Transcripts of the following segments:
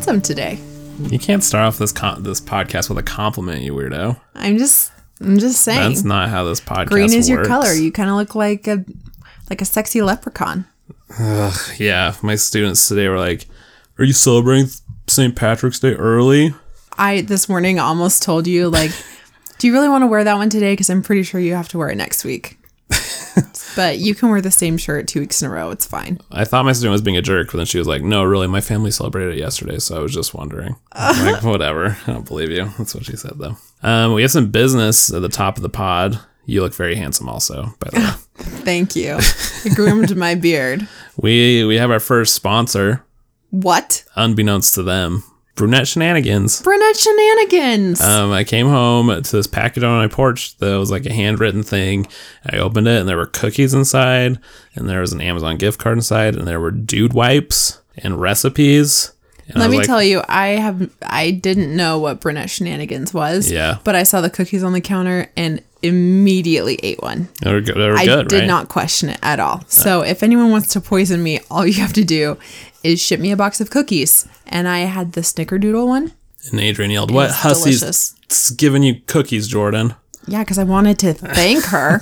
them today. You can't start off this podcast with a compliment, you weirdo. I'm just saying. That's not how this podcast works. Green is your color. You kind of look like a sexy leprechaun. Ugh, yeah, my students today were like, "Are you celebrating St. Patrick's Day early?" I this morning almost told you, like, do you really want to wear that one today? Because I'm pretty sure you have to wear it next week. But you can wear the same shirt 2 weeks in a row. It's fine. I thought my student was being a jerk, but then she was like, "No, really, my family celebrated it yesterday, so I was just wondering." I'm like, whatever. I don't believe you. That's what she said, though. We have some business at the top of the pod. You look very handsome also, by the way. Thank you. I groomed my beard. We have our first sponsor. What? Unbeknownst to them. Brunette Shenanigans. Brunette Shenanigans. I came home to this package on my porch that was like a handwritten thing. I opened it and there were cookies inside, and there was an Amazon gift card inside, and there were dude wipes and recipes. And Let me tell you, I didn't know what Brunette Shenanigans was. Yeah. But I saw the cookies on the counter and immediately ate one. They were good, I did right? not question it at all. So if anyone wants to poison me, all you have to do is ship me a box of cookies. And I had the Snickerdoodle one. And Adrian yelled, "What hussy's giving you cookies, Jordan?" Yeah, because I wanted to thank her.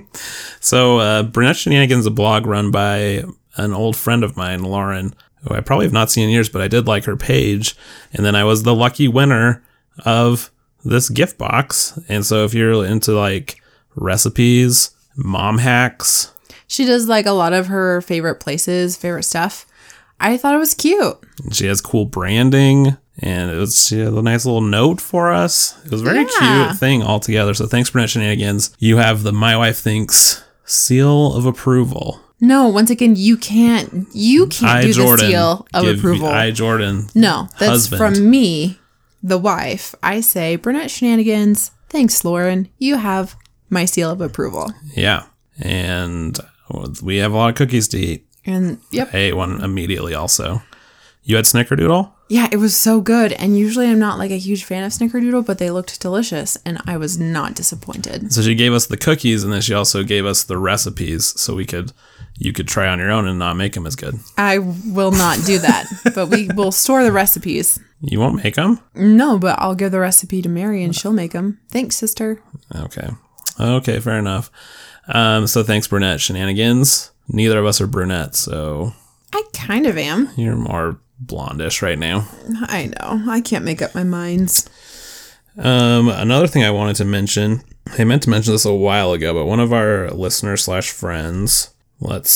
So Brunette Shenanigans is a blog run by an old friend of mine, Lauren, who I probably have not seen in years, but I did like her page. And then I was the lucky winner of this gift box. And so if you're into like recipes, mom hacks. She does like a lot of her favorite places, favorite stuff. I thought it was cute. She has cool branding, and she had a nice little note for us. It was a very cute thing altogether. So thanks, Brunette Shenanigans. You have the My Wife Thinks seal of approval. No, once again, you can't do the seal of approval. Jordan. No, that's husband. From me, the wife. I say, Brunette Shenanigans, thanks, Lauren. You have my seal of approval. Yeah. And we have a lot of cookies to eat. And yep. I ate one immediately also. You had Snickerdoodle? Yeah, it was so good. And usually I'm not like a huge fan of Snickerdoodle, but they looked delicious and I was not disappointed. So she gave us the cookies, and then she also gave us the recipes so you could try on your own and not make them as good. I will not do that, but we will store the recipes. You won't make them? No, but I'll give the recipe to Mary and she'll make them. Thanks, sister. Okay, fair enough. So thanks, Brunette Shenanigans. Neither of us are brunettes, so... I kind of am. You're more blondish right now. I know. I can't make up my minds. Another thing I wanted to mention, I meant to mention this a while ago, but one of our listeners/friends, let's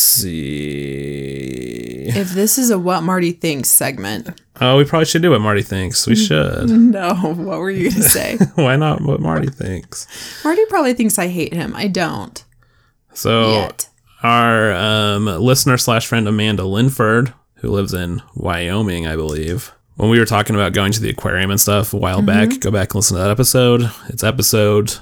see. If this is a What Marty Thinks segment. Oh, we probably should do What Marty Thinks. We should. No, what were you going to say? Why not What Marty Thinks? Marty probably thinks I hate him. I don't. So, yet. Our listener/friend Amanda Linford, who lives in Wyoming, I believe. When we were talking about going to the aquarium and stuff a while back, go back and listen to that episode. It's episode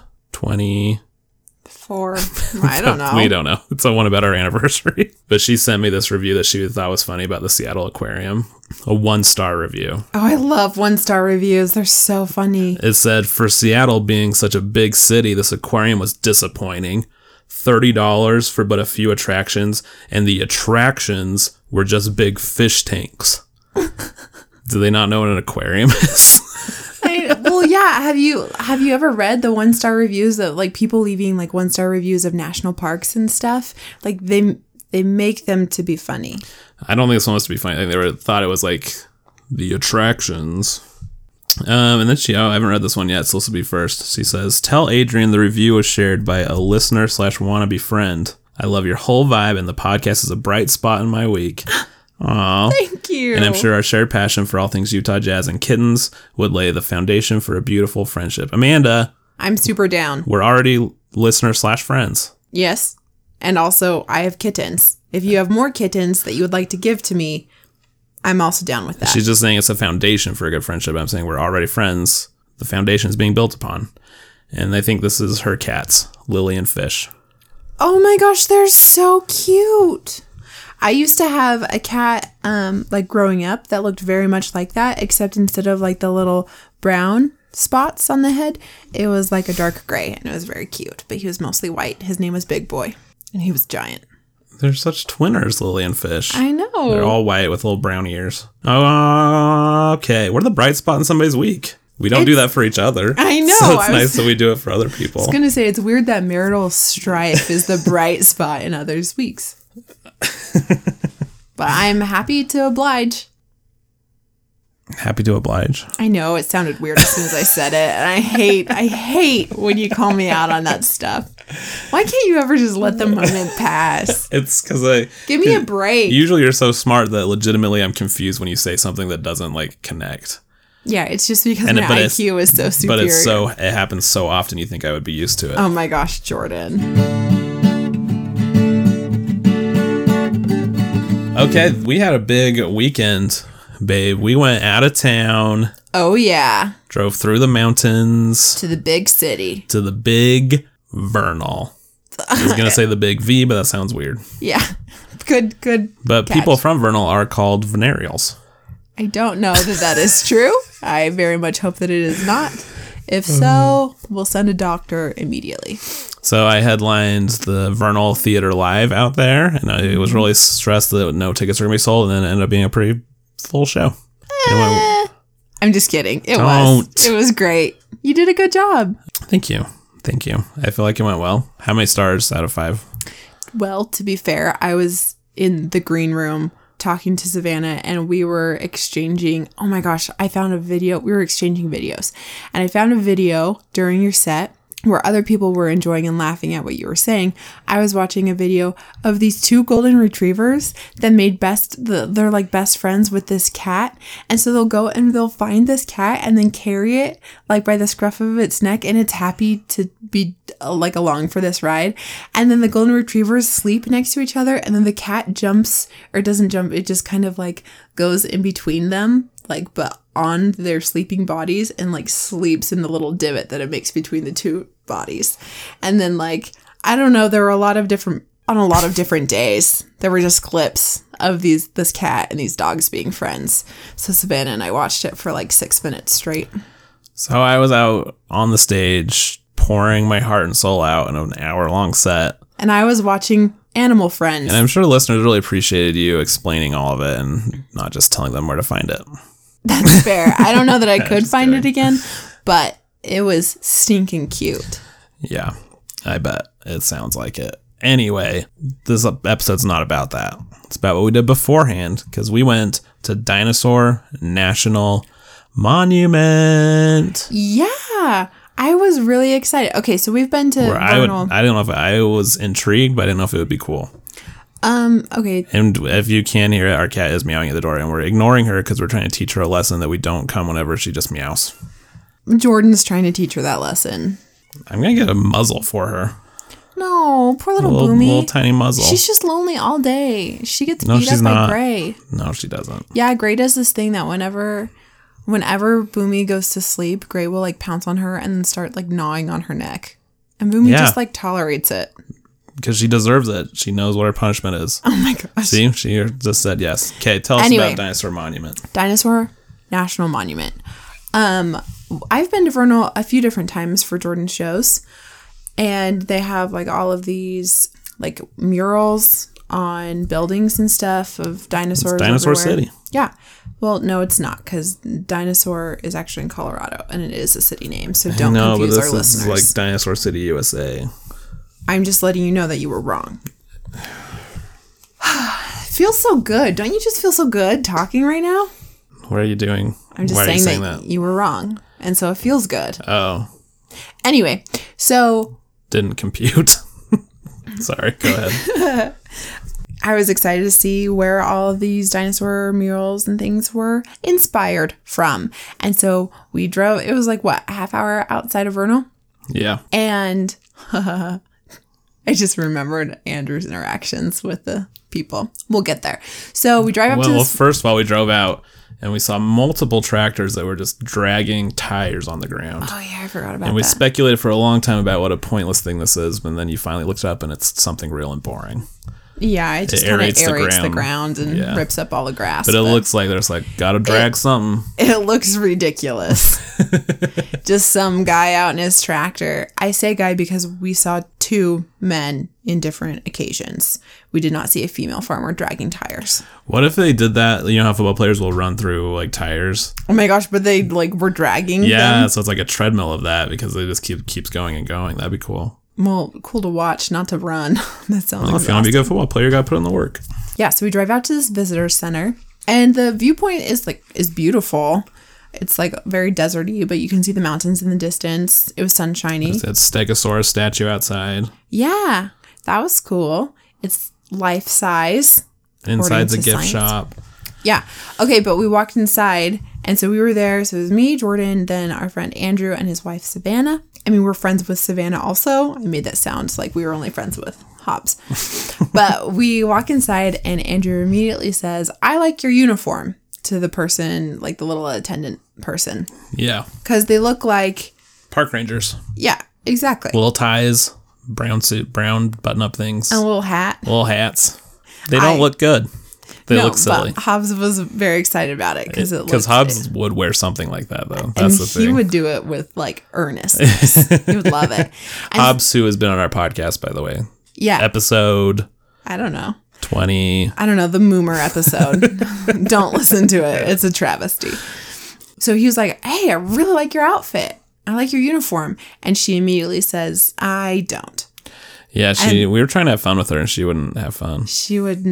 24. I don't know. We don't know. It's the one about our anniversary. But she sent me this review that she thought was funny about the Seattle Aquarium. A 1-star review. Oh, I love 1-star reviews. They're so funny. It said, "For Seattle being such a big city, this aquarium was disappointing. $30 for but a few attractions, and the attractions were just big fish tanks." Do they not know what an aquarium is? Well, yeah. Have you ever read the 1-star reviews of like people leaving like 1-star reviews of national parks and stuff? Like they make them to be funny. I don't think this one was to be funny. I think they thought it was like the attractions. And then I haven't read this one yet, so this will be first. She says, "Tell Adrian the review was shared by a listener/wannabe friend. I love your whole vibe, and the podcast is a bright spot in my week." Aww. Thank you. And I'm sure our shared passion for all things Utah Jazz and kittens would lay the foundation for a beautiful friendship. Amanda. I'm super down. We're already listener/friends. Yes. And also, I have kittens. If you have more kittens that you would like to give to me, I'm also down with that. She's just saying it's a foundation for a good friendship. I'm saying we're already friends. The foundation is being built upon. And I think this is her cats, Lily and Fish. Oh my gosh, they're so cute. I used to have a cat, like growing up, that looked very much like that, except instead of like the little brown spots on the head, it was like a dark gray, and it was very cute. But he was mostly white. His name was Big Boy, and he was giant. They're such twinners, Lily and Fish. I know. They're all white with little brown ears. Oh, okay. We're the bright spot in somebody's week. We don't do that for each other. I know. So it's nice that we do it for other people. I was going to say, it's weird that marital strife is the bright spot in others' weeks. But I'm happy to oblige. Happy to oblige. I know it sounded weird as soon as I said it, and I hate when you call me out on that stuff. Why can't you ever just let the moment pass? It's because give me a break. Usually you're so smart that legitimately I'm confused when you say something that doesn't like connect. Yeah, it's just because my IQ is so superior. But it happens so often you think I would be used to it. Oh my gosh, Jordan. Okay, we had a big weekend, babe. We went out of town. Oh yeah. Drove through the mountains. To the big city. To the big Vernal. I was going to say the big V, but that sounds weird. Yeah. Good But catch. People from Vernal are called Venarials. I don't know that is true. I very much hope that it is not. If so, we'll send a doctor immediately. So I headlined the Vernal Theater Live out there, and I was really stressed that no tickets were going to be sold, and then it ended up being a pretty full show. I'm just kidding. It was great. You did a good job. Thank you. I feel like it went well. How many stars out of 5? Well, to be fair, I was in the green room talking to Savannah, and we were exchanging. Oh my gosh, I found a video. We were exchanging videos, and I found a video during your set where other people were enjoying and laughing at what you were saying. I was watching a video of these 2 golden retrievers that made they're like best friends with this cat. And so they'll go and they'll find this cat and then carry it like by the scruff of its neck. And it's happy to be like along for this ride. And then the golden retrievers sleep next to each other. And then the cat jumps, or doesn't jump. It just kind of like goes in between them, like, but on their sleeping bodies, and like sleeps in the little divot that it makes between the 2 bodies. And then like, I don't know, there were on a lot of different days, there were just clips of this cat and these dogs being friends. So Savannah and I watched it for like 6 minutes straight. So I was out on the stage pouring my heart and soul out in an hour-long set. And I was watching Animal Friends. And I'm sure listeners really appreciated you explaining all of it and not just telling them where to find it. That's fair. I don't know that I could find it again, but it was stinking cute. Yeah, I bet. It sounds like it. Anyway, this episode's not about that. It's about what we did beforehand, because we went to Dinosaur National Monument. Yeah, I was really excited. Okay, so we've been to Vernal. I don't know if I was intrigued, but I didn't know if it would be cool. Okay. And if you can hear it, our cat is meowing at the door, and we're ignoring her because we're trying to teach her a lesson that we don't come whenever she just meows. Jordan's trying to teach her that lesson. I'm going to get a muzzle for her. No, poor little Boomy. Little tiny muzzle. She's just lonely all day. She gets beat up by Gray. No, she doesn't. Yeah, Gray does this thing that whenever Boomy goes to sleep, Gray will like pounce on her and then start like gnawing on her neck. And Boomy just like tolerates it. Because she deserves it. She knows what her punishment is. Oh my gosh. See? She just said yes. Okay, tell us about Dinosaur Monument. Dinosaur National Monument. I've been to Vernal a few different times for Jordan's shows. And they have like all of these like murals on buildings and stuff of dinosaurs. It's Dinosaur everywhere. City. Yeah. Well, no, it's not, because Dinosaur is actually in Colorado and it is a city name. So don't confuse our listeners. This is like Dinosaur City, USA. I'm just letting you know that you were wrong. Feels so good. Don't you just feel so good talking right now? What are you doing? I'm just saying that you were wrong. And so it feels good. Oh. Anyway, so... Didn't compute. Sorry, go ahead. I was excited to see where all of these dinosaur murals and things were inspired from. And so we drove, it was like, what, a half hour outside of Vernal? Yeah. And I just remembered Andrew's interactions with the people. We'll get there. So we drive up to Well, first of all, we drove out and we saw multiple tractors that were just dragging tires on the ground. Oh, yeah, I forgot about that. And we speculated for a long time about what a pointless thing this is, but then you finally looked it up and it's something real and boring. Yeah, it just kind of aerates the ground and Yeah. rips up all the grass. But it looks like there's like, gotta drag something. It looks ridiculous. Just some guy out in his tractor. I say guy because we saw 2 men in different occasions. We did not see a female farmer dragging tires. What if they did that? You know how football players will run through like tires? Oh my gosh, but they like were dragging Yeah, them. so it's like a treadmill of that because they just keeps going and going. That'd be cool. Well, cool to watch, not to run. That sounds Well, if you want to be a good football player, you gotta put in the work. Yeah, so we drive out to this visitor center, and the viewpoint is beautiful. It's like very deserty, but you can see the mountains in the distance. It was sunshiny. There's that Stegosaurus statue outside. Yeah, that was cool. It's life size. Inside's a according to gift science. shop. Yeah. Okay, but we walked inside, and so we were there. So it was me, Jordan, then our friend Andrew and his wife Savannah. I mean, we're friends with Savannah also. I made that sound like we were only friends with Hobbs. But we walk inside, and Andrew immediately says, "I like your uniform," to the person, like the little attendant person. Yeah. Because they look like... Park rangers. Yeah, exactly. Little ties, brown suit, brown button-up things. And a little hat. Little hats. They don't look good. They look silly. But Hobbs was very excited about it because Hobbs would wear something like that though. That's and the thing. He would do it with like earnestness. He would love it. And Hobbs, who has been on our podcast, by the way. Yeah. Episode. I don't know. 20. I don't know, the Moomer episode. Don't listen to it. It's a travesty. So he was like, "Hey, I really like your outfit. I like your uniform." And she immediately says, "I don't." Yeah, we were trying to have fun with her and she wouldn't have fun. She would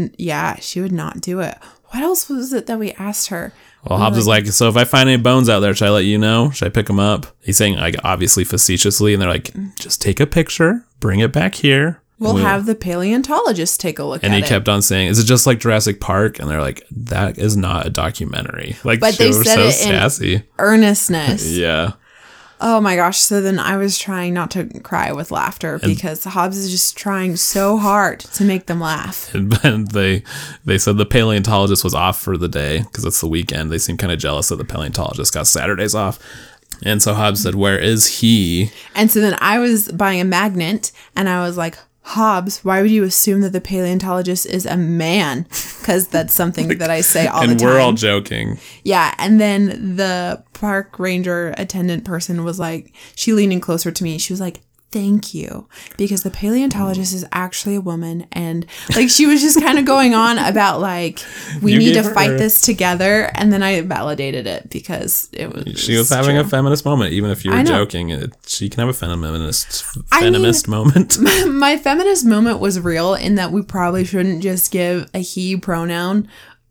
not do it. What else was it that we asked her? Well, Hobbs is like, "So if I find any bones out there, should I let you know? Should I pick them up?" He's saying, like, obviously facetiously, and they're like, "Just take a picture, bring it back here. We'll have the paleontologist take a look at it." And he kept on saying, "Is it just like Jurassic Park?" And they're like, "That is not a documentary." Like, but they said so it sassy. in earnestness. Yeah. Oh my gosh. So then I was trying not to cry with laughter because Hobbs is just trying so hard to make them laugh. And they said the paleontologist was off for the day because it's the weekend. They seem kind of jealous that the paleontologist got Saturdays off. And so Hobbs said, "Where is he?" And so then I was buying a magnet and I was like, "Hobbs, why would you assume that the paleontologist is a man?" Because that's something that I say all the time. And we're all joking. Yeah. And then the park ranger attendant person was like, she leaned in closer to me. She was like, "Thank you." Because the paleontologist is actually a woman. And like, she was just kind of going on about like, we need to fight this together. And then I validated it because she was having a feminist moment. Even if you were joking, she can have a feminist moment. My feminist moment was real in that we probably shouldn't just give a he pronoun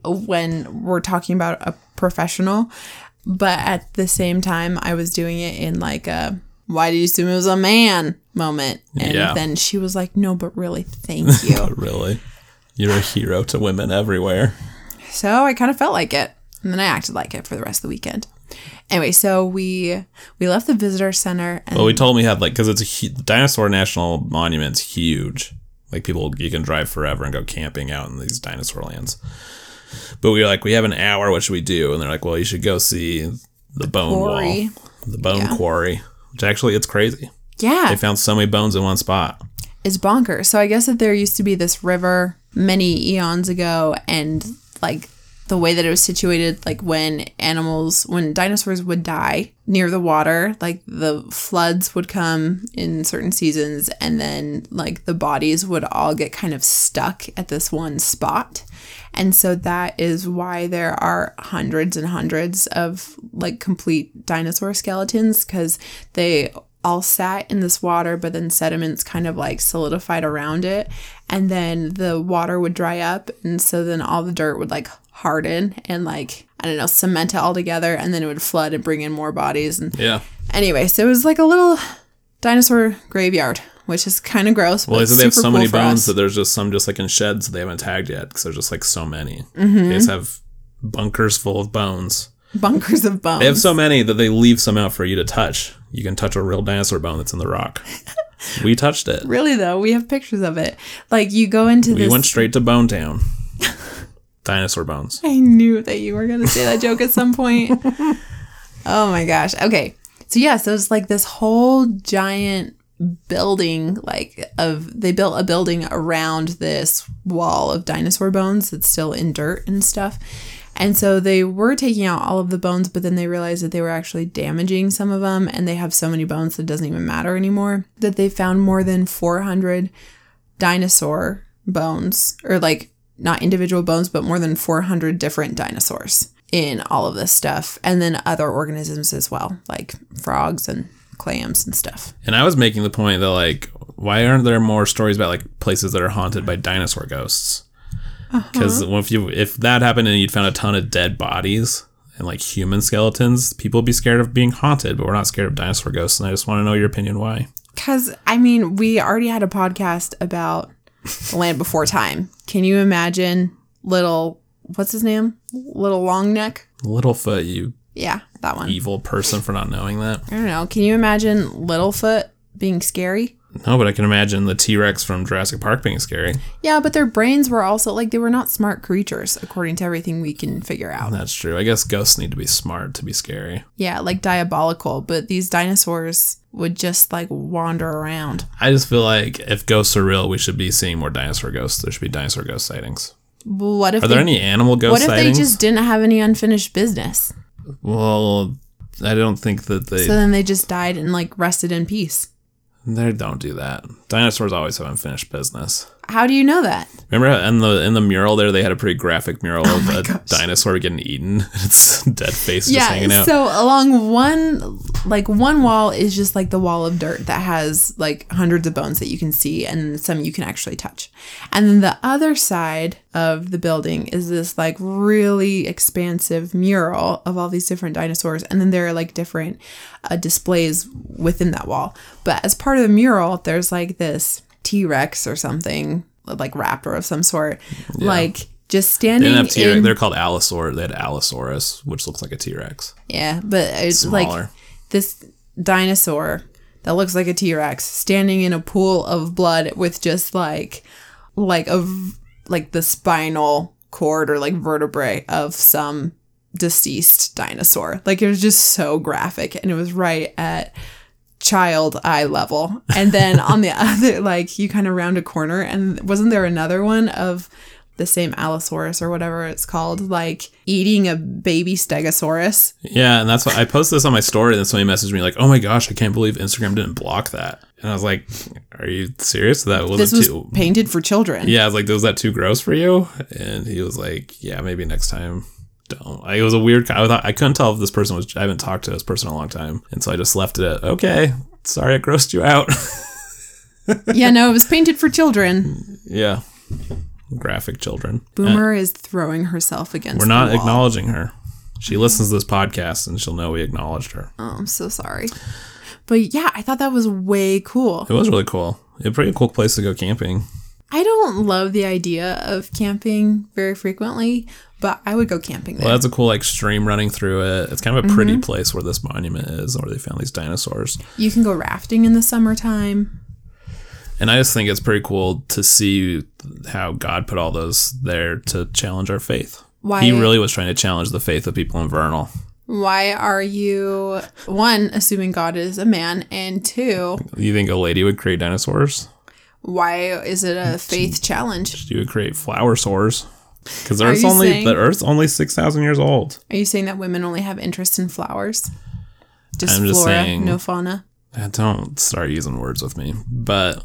when we're talking about a professional. But at the same time, I was doing it in like a, "Why do you assume it was a man?" moment. And then she was like, "No, but really, thank you." But really, you're a hero to women everywhere. So I kind of felt like it. And then I acted like it for the rest of the weekend. Anyway, so we left the visitor center. And we told them we had like, because it's Dinosaur National Monument's huge. Like you can drive forever and go camping out in these dinosaur lands. But we were like, we have an hour. What should we do? And they're like, "Well, you should go see the bone quarry. wall, the bone quarry." Which actually, it's crazy. Yeah. They found so many bones in one spot. It's bonkers. So I guess that there used to be this river many eons ago, and like the way that it was situated, like when dinosaurs would die near the water, like the floods would come in certain seasons, and then like the bodies would all get kind of stuck at this one spot. And so that is why there are hundreds and hundreds of like complete dinosaur skeletons, because they all sat in this water, but then sediments kind of like solidified around it, and then the water would dry up, and so then all the dirt would like harden and like, I don't know, cement it all together, and then it would flood and bring in more bodies. And anyway, so it was like a little dinosaur graveyard, which is kind of gross. Well, but they have so cool many for bones us. that there's just some just like in sheds that they haven't tagged yet because there's just like so many. They just have bunkers full of bones. Bunkers of bones. They have so many that they leave some out for you to touch. You can touch a real dinosaur bone that's in the rock. We touched it. Really though, we have pictures of it. Like you go into We went straight to Bone Town. Dinosaur bones. I knew that you were going to say that joke at some point. Oh my gosh. Okay. So yeah, so it's like this whole giant building they built a building around this wall of dinosaur bones that's still in dirt and stuff. And so they were taking out all of the bones, but then they realized that they were actually damaging some of them, and they have so many bones that it doesn't even matter anymore. That they found more than 400 dinosaur bones, or like not individual bones, but more than 400 different dinosaurs in all of this stuff. And then other organisms as well, like frogs and clams and stuff. And I was making the point that, like, why aren't there more stories about like places that are haunted by dinosaur ghosts? Because if that happened and you'd found a ton of dead bodies and like human skeletons, people would be scared of being haunted, but we're not scared of dinosaur ghosts. And I just want to know your opinion why. Because, I mean, we already had a podcast about the Land Before Time. Can you imagine what's his name? Little Longneck? Littlefoot, you Yeah, that one. evil person for not knowing that. I don't know. Can you imagine Littlefoot being scary? No, but I can imagine the T-Rex from Jurassic Park being scary. Yeah, but their brains were also, like, they were not smart creatures, according to everything we can figure out. That's true. I guess ghosts need to be smart to be scary. Yeah, like diabolical, but these dinosaurs would just, like, wander around. I just feel like if ghosts are real, we should be seeing more dinosaur ghosts. There should be dinosaur ghost sightings. What if Are there any animal ghost sightings? What if they just didn't have any unfinished business? Well, I don't think that they... So then they just died and, like, rested in peace. They don't do that. Dinosaurs always have unfinished business. How do you know that? Remember in the mural there, they had a pretty graphic mural of a dinosaur getting eaten. Its dead face just hanging out. So along one wall is just like the wall of dirt that has like hundreds of bones that you can see and some you can actually touch. And then the other side of the building is this like really expansive mural of all these different dinosaurs. And then there are like different displays within that wall. But as part of the mural, there's like this T-Rex or something, like raptor of some sort, like just standing. They didn't have T-Rex. They're called Allosaurus. They had Allosaurus, which looks like a T-Rex. Yeah, but it's smaller. Like this dinosaur that looks like a T-Rex standing in a pool of blood with just like the spinal cord or like vertebrae of some deceased dinosaur. Like it was just so graphic, and it was right at child eye level. And then on the other, like you kind of round a corner, and wasn't there another one of the same Allosaurus or whatever it's called, like eating a baby Stegosaurus? Yeah, and that's why I posted this on my story, and then somebody messaged me like, "Oh my gosh, I can't believe Instagram didn't block that." And I was like, "Are you serious? That was painted for children." Yeah, I was like, "Was that too gross for you?" And he was like, "Yeah, maybe next time." Don't. It was a weird. I couldn't tell if this person was. I haven't talked to this person in a long time, and so I just left it at, okay, sorry I grossed you out. Yeah, no, it was painted for children. Yeah, graphic children. Boomer is throwing herself against. We're not acknowledging her. She listens to this podcast, and she'll know we acknowledged her. Oh, I'm so sorry. But yeah, I thought that was way cool. It was really cool. A pretty cool place to go camping. I don't love the idea of camping very frequently, but I would go camping there. Well, that's a cool like stream running through it. It's kind of a pretty place where this monument is, where they found these dinosaurs. You can go rafting in the summertime. And I just think it's pretty cool to see how God put all those there to challenge our faith. Why? He really was trying to challenge the faith of people in Vernal. Why are you, one, assuming God is a man, and two... You think a lady would create dinosaurs? Why is it a faith challenge? She would create flower sores. Because the Earth's only 6,000 years old. Are you saying that women only have interest in flowers? I'm just flora, saying, no fauna? Don't start using words with me. But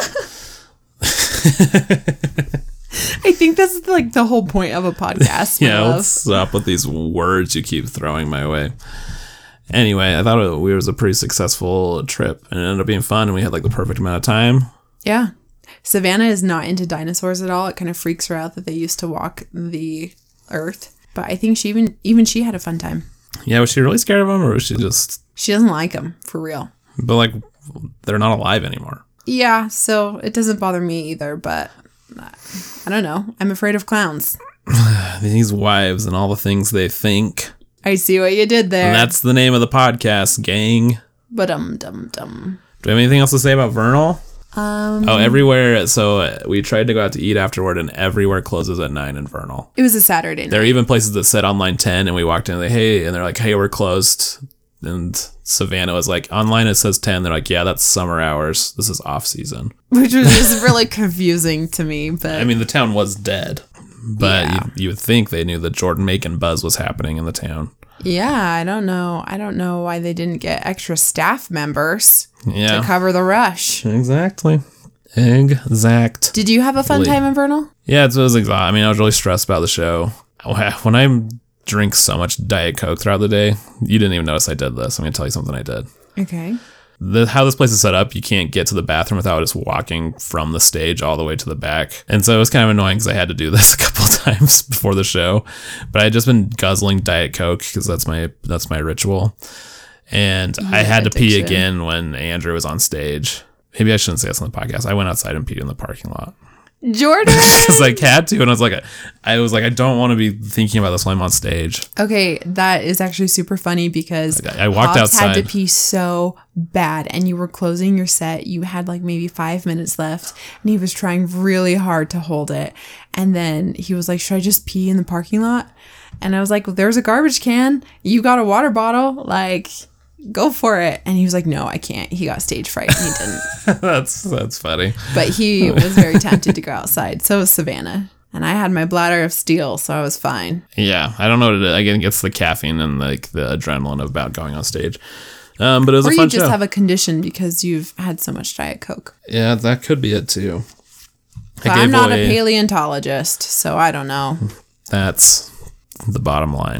I think that's like the whole point of a podcast. Yeah, let's stop with these words you keep throwing my way. Anyway, I thought it was a pretty successful trip, and it ended up being fun, and we had like the perfect amount of time. Yeah. Savannah is not into dinosaurs at all. It kind of freaks her out that they used to walk the earth. But I think she even she had a fun time. Yeah, was she really scared of them, or was she just... She doesn't like them, for real. But like, they're not alive anymore. Yeah, so it doesn't bother me either, but I don't know. I'm afraid of clowns. These wives and all the things they think. I see what you did there. And that's the name of the podcast, gang. Dum. Do we have anything else to say about Vernal? Everywhere. So we tried to go out to eat afterward, and everywhere closes at 9 in Vernal. It was a Saturday night. There are even places that said on line 10, and we walked in and they're like, hey, we're closed. And Savannah was like, online it says 10. They're like, yeah, that's summer hours. This is off season. Which was just really confusing to me. But I mean, the town was dead. But Yeah. you would think they knew that Jordan Macon buzz was happening in the town. yeah, I don't know. I don't know why they didn't get extra staff members Yeah. to cover the rush. Exactly. Exact. Did you have a fun time in Vernal? Yeah, it was exhausting. I mean, I was really stressed about the show. When I drink so much Diet Coke throughout the day, you didn't even notice I did this. I'm going to tell you something I did. Okay. How this place is set up, you can't get to the bathroom without just walking from the stage all the way to the back. And so it was kind of annoying because I had to do this a couple times before the show. But I had just been guzzling Diet Coke because that's my ritual. And I had to pee again when Andrew was on stage. Maybe I shouldn't say this on the podcast. I went outside and peed in the parking lot. Jordan! Because I had to. And I was like, I don't want to be thinking about this while I'm on stage. Okay, that is actually super funny because I walked Hobbs outside. had to pee so bad, and you were closing your set. You had like maybe 5 minutes left, and he was trying really hard to hold it. And then he was like, "Should I just pee in the parking lot?" And I was like, well, "There's a garbage can. You got a water bottle. Like, go for it." And he was like, "No, I can't." He got stage fright and he didn't. That's funny. But he was very tempted to go outside. So was Savannah. And I had my bladder of steel, so I was fine. Yeah, I don't know what it is. Again, it's the caffeine and like the adrenaline about going on stage. But it was Or a fun you just show. have a condition because you've had so much Diet Coke. Yeah, that could be it too. But I'm not a paleontologist, so I don't know. That's the bottom line.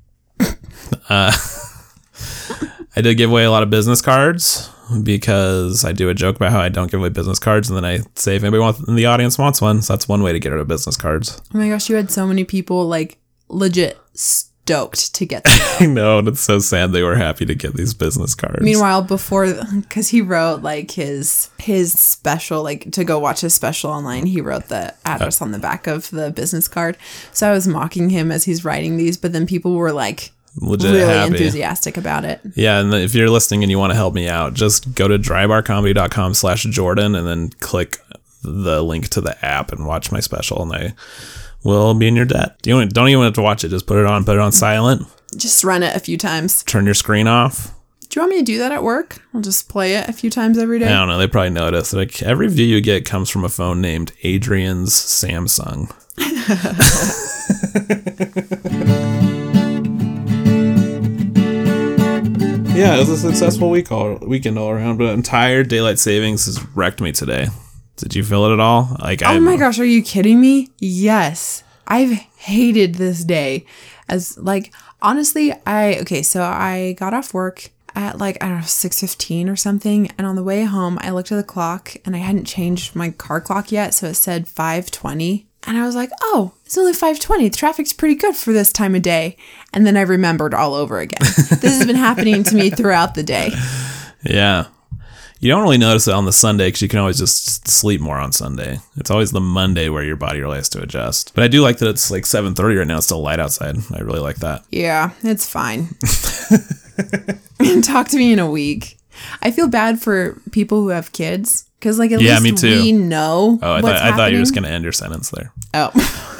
I did give away a lot of business cards because I do a joke about how I don't give away business cards, and then I say if anybody in the audience wants one. So that's one way to get rid of business cards. Oh my gosh, you had so many people like legit stoked to get them. I know, and it's so sad they were happy to get these business cards. Meanwhile, because he wrote like his special, like to go watch his special online, he wrote the address on the back of the business card. So I was mocking him as he's writing these, but then people were like legit really happy. enthusiastic about it. Yeah, and if you're listening and you want to help me out, just go to drybarcomedy.com/Jordan and then click the link to the app and watch my special, and I will be in your debt. Don't even have to watch it. Just put it on silent. Just run it a few times. Turn your screen off. Do you want me to do that at work? I'll just play it a few times every day. I don't know. They probably notice. Like, every view you get comes from a phone named Adrian's Samsung. Yeah, it was a successful weekend all around, but entire daylight savings has wrecked me today. Did you feel it at all? Like, Oh my gosh, are you kidding me? Yes. I've hated this day. As like, honestly, so I got off work at like, I don't know, 6:15 or something. And on the way home, I looked at the clock and I hadn't changed my car clock yet. So it said 5:20. And I was like, oh, it's only 5:20. The traffic's pretty good for this time of day. And then I remembered all over again. This has been happening to me throughout the day. Yeah. You don't really notice it on the Sunday because you can always just sleep more on Sunday. It's always the Monday where your body really has to adjust. But I do like that it's like 7:30 right now. It's still light outside. I really like that. Yeah, it's fine. Talk to me in a week. I feel bad for people who have kids because, like, at least me too. we know. Oh, I thought you were just going to end your sentence there. Oh.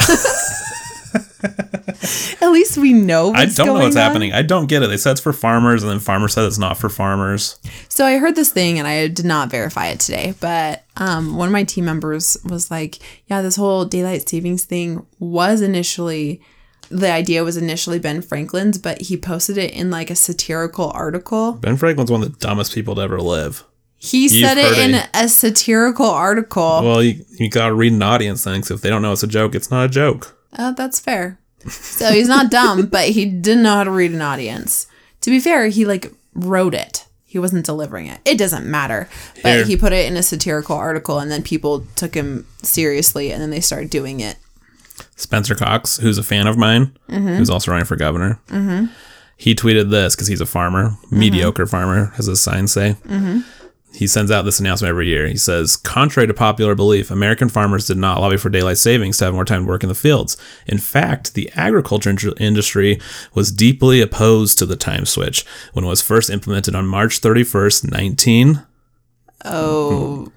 At least we know what's I don't know what's going on. happening. I don't get it. They said it's for farmers, and then farmers said it's not for farmers. So I heard this thing, and I did not verify it today, but one of my team members was like, yeah, this whole daylight savings thing was initially... The idea was initially Ben Franklin's, but he posted it in like a satirical article. Ben Franklin's one of the dumbest people to ever live. He said it in a satirical article. Well, you gotta read an audience thing, so if they don't know it's a joke, it's not a joke. That's fair. So he's not dumb, but he didn't know how to read an audience. To be fair, he like wrote it. He wasn't delivering it. It doesn't matter. But he put it in a satirical article, and then people took him seriously, and then they started doing it. Spencer Cox, who's a fan of mine, who's also running for governor, he tweeted this because he's a farmer, mediocre farmer, as his signs say. He sends out this announcement every year. He says, contrary to popular belief, American farmers did not lobby for daylight savings to have more time to work in the fields. In fact, the agriculture industry was deeply opposed to the time switch when it was first implemented on March 31st,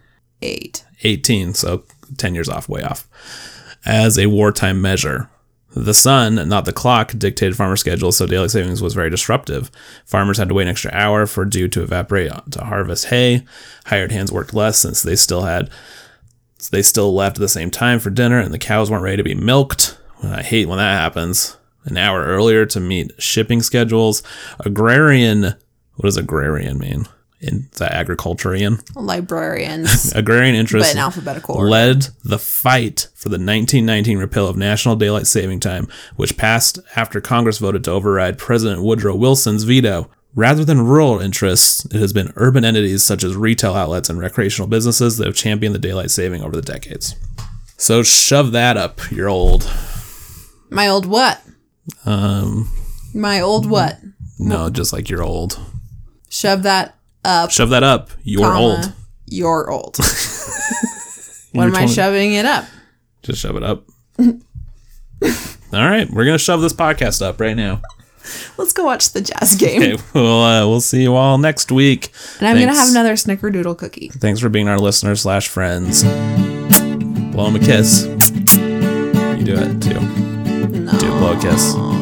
1918, so 10 years off, way off, as a wartime measure. The sun, not the clock, dictated farmer schedules, so daylight savings was very disruptive. Farmers had to wait an extra hour for dew to evaporate to harvest hay. Hired hands worked less since they still left at the same time for dinner, and the cows weren't ready to be milked. I hate when that happens. An hour earlier to meet shipping schedules. Agrarian, what does agrarian mean? Is that agriculturian? Librarians. Agrarian interests but in alphabetical order. led the fight for the 1919 repeal of National Daylight Saving Time, which passed after Congress voted to override President Woodrow Wilson's veto. Rather than rural interests, it has been urban entities such as retail outlets and recreational businesses that have championed the daylight saving over the decades. So shove that up your old... My old what? My old what? No, just like you're old. Shove that up. Shove that up. You're old. You're old. What am I shoving it up? Just shove it up. All right, we're going to shove this podcast up right now. Let's go watch the Jazz game. Okay, we'll see you all next week. And I'm going to have another Snickerdoodle cookie. Thanks for being our listeners/friends. Blow them a kiss. You do it too. No. Do blow a kiss.